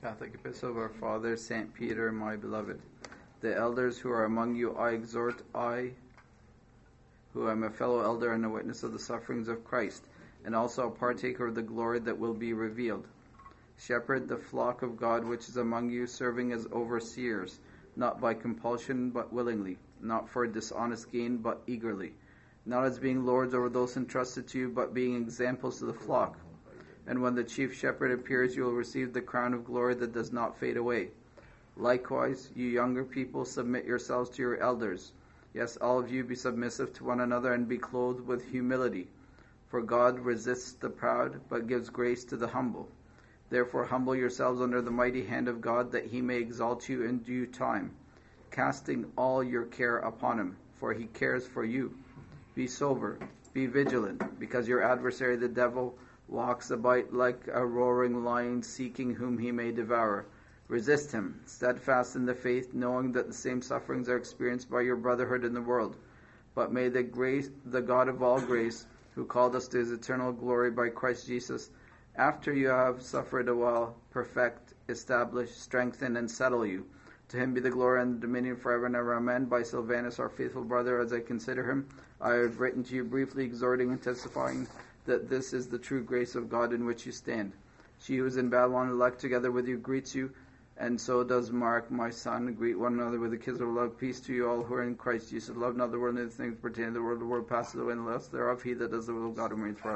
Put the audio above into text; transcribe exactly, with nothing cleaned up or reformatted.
Catholic Epistle of our Father, Saint Peter, my beloved. The elders who are among you I exhort, I, who am a fellow elder and a witness of the sufferings of Christ, and also a partaker of the glory that will be revealed. Shepherd the flock of God which is among you, serving as overseers, not by compulsion but willingly, not for dishonest gain but eagerly, not as being lords over those entrusted to you, but being examples to the flock. And when the chief shepherd appears, you will receive the crown of glory that does not fade away. Likewise, you younger people, submit yourselves to your elders. Yes, all of you be submissive to one another and be clothed with humility. For God resists the proud, but gives grace to the humble. Therefore humble yourselves under the mighty hand of God, that he may exalt you in due time, casting all your care upon him, for he cares for you. Be sober, be vigilant, because your adversary the devil walks about like a roaring lion, seeking whom he may devour. Resist him, steadfast in the faith, knowing that the same sufferings are experienced by your brotherhood in the world. But may the grace, the God of all grace, who called us to his eternal glory by Christ Jesus, after you have suffered a while, perfect, establish, strengthen, and settle you. To him be the glory and the dominion forever and ever. Amen. By Silvanus, our faithful brother, as I consider him, I have written to you briefly, exhorting and testifying that this is the true grace of God in which you stand. She who is in Babylon, elect together with you, greets you, and so does Mark, my son. Greet one another with a kiss of love. Peace to you all who are in Christ Jesus. Love not the world, and the things pertaining to the world. The world passes away, and the lust thereof. He that does the will of God remains forever.